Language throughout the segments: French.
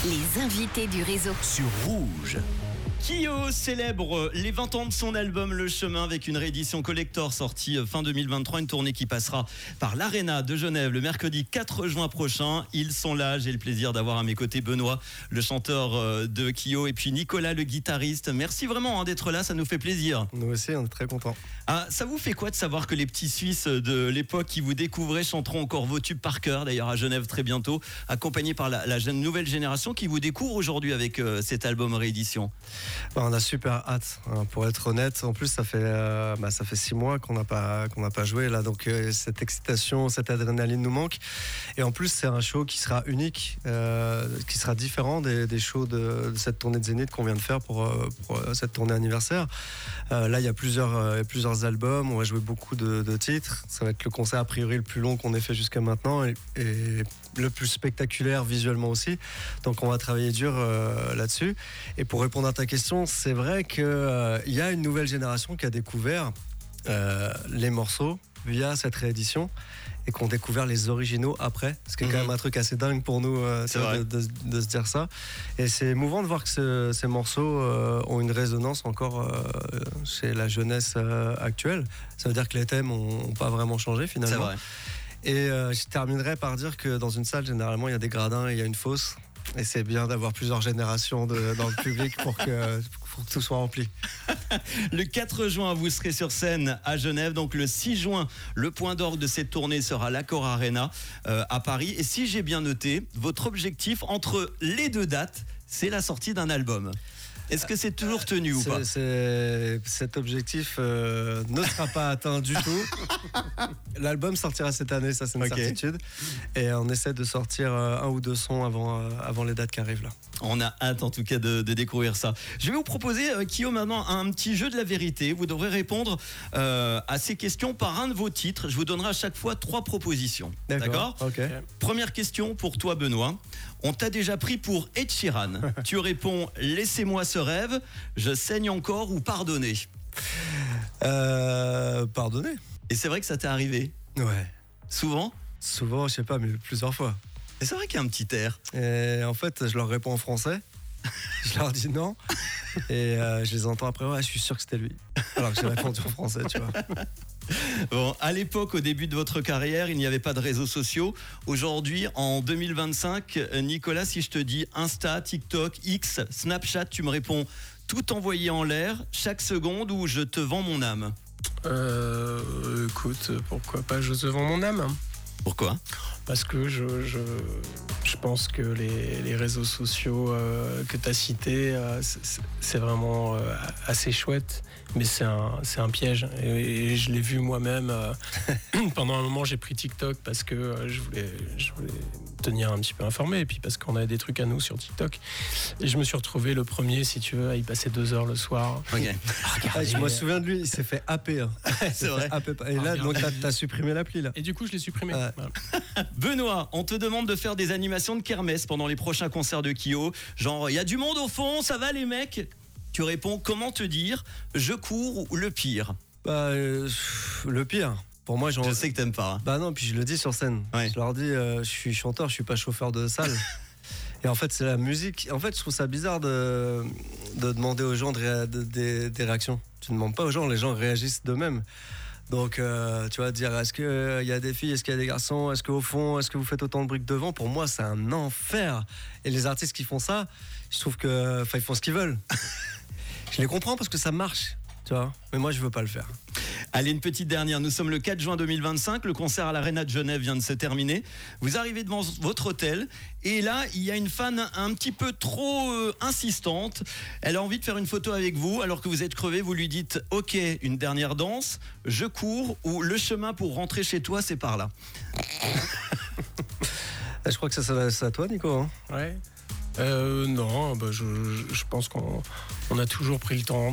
Les invités du réseau. Sur Rouge. Kyo célèbre les 20 ans de son album Le Chemin avec une réédition collector sortie fin 2023, une tournée qui passera par l'Arena de Genève le mercredi 4 juin prochain. Ils sont là, j'ai le plaisir d'avoir à mes côtés Benoît, le chanteur de Kyo, et puis Nicolas, le guitariste. Merci vraiment d'être là, ça nous fait plaisir. Nous aussi, on est très contents. Ah, ça vous fait quoi de savoir que les petits Suisses de l'époque qui vous découvraient chanteront encore vos tubes par cœur, d'ailleurs à Genève très bientôt, accompagnés par la nouvelle génération qui vous découvre aujourd'hui avec cet album réédition? On a super hâte, hein, pour être honnête. En plus, ça fait 6 mois qu'on n'a pas joué là, donc cette excitation, cette adrénaline nous manque. Et en plus, c'est un show qui sera unique, qui sera différent des shows de cette tournée de Zénith qu'on vient de faire pour cette tournée anniversaire. Là, il y a plusieurs albums. On va jouer beaucoup de titres. Ça va être le concert a priori le plus long qu'on ait fait jusqu'à maintenant et le plus spectaculaire visuellement aussi. Donc, on va travailler dur là-dessus. Et pour répondre à ta question, c'est vrai qu'il y a une nouvelle génération qui a découvert les morceaux via cette réédition et qui ont découvert les originaux après, ce qui est quand même un truc assez dingue pour nous de se dire ça. Et c'est émouvant de voir que ces morceaux ont une résonance encore chez la jeunesse actuelle. Ça veut dire que les thèmes n'ont pas vraiment changé finalement. C'est vrai. Et je terminerai par dire que dans une salle, généralement, il y a des gradins et il y a une fosse. Et c'est bien d'avoir plusieurs générations dans le public pour que tout soit rempli. Le 4 juin, vous serez sur scène à Genève. Donc le 6 juin, le point d'orgue de cette tournée sera l'Accor Arena à Paris. Et si j'ai bien noté, votre objectif entre les deux dates, c'est la sortie d'un album. Est-ce que c'est toujours tenu ou pas? Cet objectif ne sera pas atteint du tout. L'album sortira cette année, ça c'est une certitude. Et on essaie de sortir un ou deux sons avant les dates qui arrivent là. On a hâte en tout cas de découvrir ça. Je vais vous proposer, Kyo, maintenant un petit jeu de la vérité. Vous devrez répondre à ces questions par un de vos titres. Je vous donnerai à chaque fois 3 propositions. D'accord? Okay. Première question pour toi, Benoît. On t'a déjà pris pour Ed Sheeran. Tu réponds « Laissez-moi ce rêve »,« Je saigne encore » ou « Pardonner ». Pardonner. Et c'est vrai que ça t'est arrivé? Ouais. Souvent? Souvent, je sais pas, mais plusieurs fois. Et c'est vrai qu'il y a un petit air. Et en fait, je leur réponds en français. Je leur dis non. Et je les entends après, ouais, je suis sûr que c'était lui. Alors que j'ai répondu en français, tu vois. Bon, à l'époque, au début de votre carrière, il n'y avait pas de réseaux sociaux. Aujourd'hui, en 2025, Nicolas, si je te dis Insta, TikTok, X, Snapchat, tu me réponds tout envoyé en l'air, chaque seconde, ou je te vends mon âme? Écoute, pourquoi pas je te vends mon âme? Pourquoi? Parce que je pense que les réseaux sociaux que tu as cités, c'est vraiment assez chouette, mais c'est un piège. Et je l'ai vu moi-même. Pendant un moment, j'ai pris TikTok parce que je voulais tenir un petit peu informé, et puis parce qu'on avait des trucs à nous sur TikTok. Et je me suis retrouvé le premier, si tu veux, à y passer 2 heures le soir. Ok. Je me souviens de lui, il s'est fait happer. Hein. C'est vrai. Et là, donc t'as supprimé l'appli là. Et du coup, je l'ai supprimé. Ouais. Voilà. Benoît, on te demande de faire des animations de kermesse pendant les prochains concerts de Kyo. Genre, il y a du monde au fond, ça va les mecs? Tu réponds, comment te dire, je cours ou le pire? Le pire. Pour moi, Je sais que t'aimes pas. Hein. Bah non, puis je le dis sur scène. Ouais. Je leur dis, je suis chanteur, je suis pas chauffeur de salle. Et en fait, c'est la musique. En fait, je trouve ça bizarre de demander aux gens des réactions. Tu ne demandes pas aux gens, les gens réagissent d'eux-mêmes. Donc, tu vas dire, est-ce qu'il y a des filles, est-ce qu'il y a des garçons, est-ce qu'au fond, est-ce que vous faites autant de briques devant? Pour moi, c'est un enfer. Et les artistes qui font ça, je trouve que, ils font ce qu'ils veulent. Je les comprends parce que ça marche, tu vois. Mais moi, je veux pas le faire. Allez, une petite dernière. Nous sommes le 4 juin 2025. Le concert à l'Arena de Genève vient de se terminer. Vous arrivez devant votre hôtel et là, il y a une fan un petit peu trop insistante. Elle a envie de faire une photo avec vous alors que vous êtes crevé. Vous lui dites « Ok, une dernière danse, je cours » ou « Le chemin pour rentrer chez toi, c'est par là ». Je crois que ça s'adresse à toi, Nico. Hein. Ouais. Non, je pense qu'on a toujours pris le temps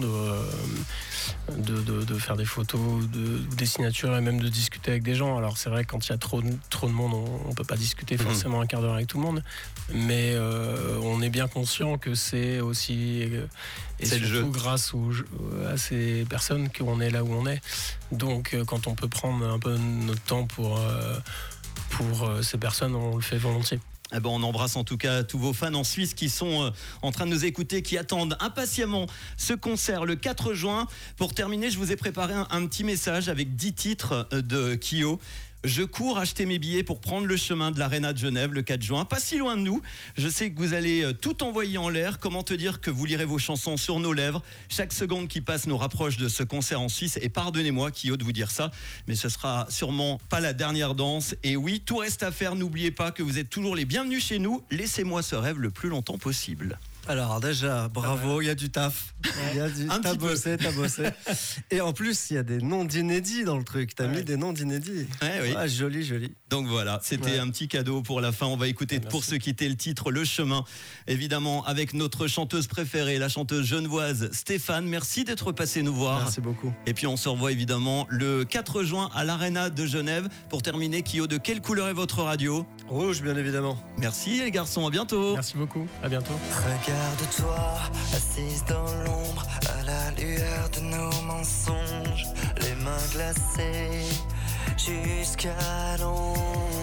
de faire des photos, des signatures et même de discuter avec des gens. Alors c'est vrai que quand il y a trop de monde, on peut pas discuter forcément un quart d'heure avec tout le monde, mais on est bien conscient que c'est aussi et c'est surtout grâce à ces personnes qu'on est là où on est. Donc quand on peut prendre un peu notre temps pour ces personnes, on le fait volontiers. Eh ben, on embrasse en tout cas tous vos fans en Suisse qui sont en train de nous écouter, qui attendent impatiemment ce concert le 4 juin. Pour terminer, je vous ai préparé un petit message avec 10 titres de Kyo. Je cours acheter mes billets pour prendre le chemin de l'Arena de Genève le 4 juin, pas si loin de nous. Je sais que vous allez tout envoyer en l'air. Comment te dire que vous lirez vos chansons sur nos lèvres. Chaque seconde qui passe nous rapproche de ce concert en Suisse. Et pardonnez-moi, Kyo, de vous dire ça, mais ce sera sûrement pas la dernière danse. Et oui, tout reste à faire. N'oubliez pas que vous êtes toujours les bienvenus chez nous. Laissez-moi ce rêve le plus longtemps possible. Alors déjà, bravo, il y a du taf. T'as bossé. Et en plus, il y a des noms d'inédits dans le truc. T'as mis des noms d'inédits. Oui. Ah, joli. Donc voilà, c'était un petit cadeau pour la fin. On va écouter pour se quitter le titre Le Chemin. Évidemment, avec notre chanteuse préférée, la chanteuse genevoise Stéphane. Merci d'être passé nous voir. Merci beaucoup. Et puis on se revoit évidemment le 4 juin à l'Arena de Genève. Pour terminer, Kyo, de quelle couleur est votre radio ? Rouge, bien évidemment. Merci les garçons, à bientôt. Merci beaucoup, à bientôt. Regarde-toi, assise dans l'ombre, à la lueur de nos mensonges, les mains glacées jusqu'à l'ombre.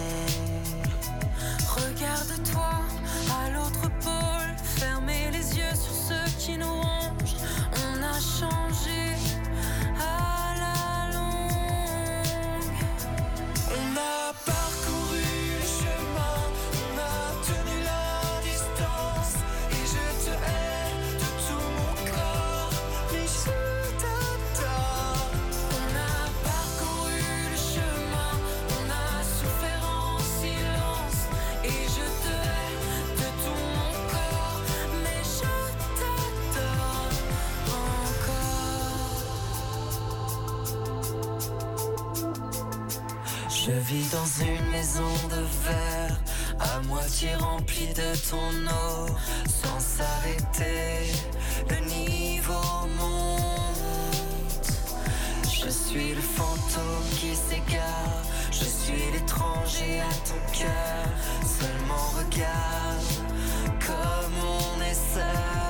Regarde-toi à l'autre pôle, fermez les yeux sur ceux qui nous rongent. On a changé à la longue. On a parcouru le chemin, on a tenu la distance, et je te hais de tout mon corps, mais je t'adore. On a parcouru le chemin, on a souffert en silence, et je te hais de tout mon corps, mais je t'adore encore. Je vis dans une maison de verre, à moitié remplie de ton eau, sans s'arrêter, le niveau monte. Je suis le fantôme qui s'égare, je suis l'étranger à ton cœur. Seulement regarde comme on est seul.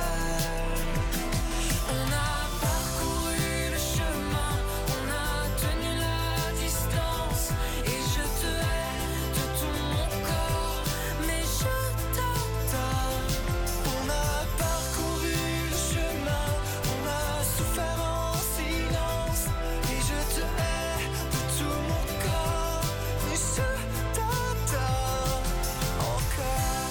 On a parcouru le chemin, on a tenu la distance, et je te hais de tout mon corps, mais je t'adore. On a parcouru le chemin, on a souffert en silence, et je te hais de tout mon corps, mais je t'adore encore.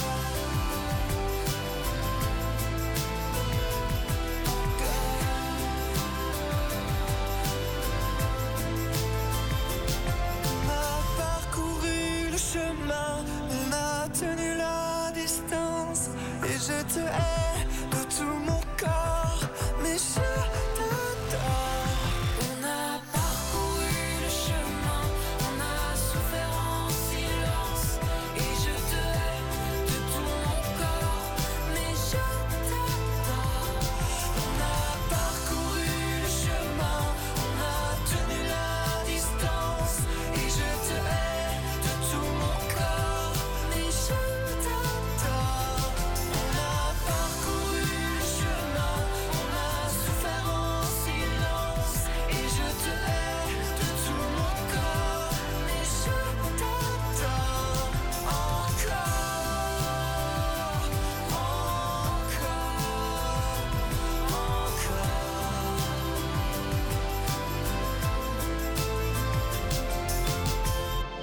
On a parcouru le chemin, on a tenu la distance, et je te hais de tout mon corps, mais je t'adore. On a parcouru le chemin, on a souffert en silence, et je te hais de tout mon corps, mais je t'adore. On a parcouru le chemin, on a tenu la distance, et je te hais de tout mon corps, mais je t'adore. On a parcouru le chemin, on a souffert en silence, et je te hais de tout mon corps, mais je t'adore encore.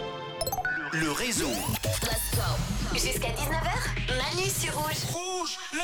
Le réseau. Let's go. Jusqu'à 19h, Manu sur Rouge. Rouge.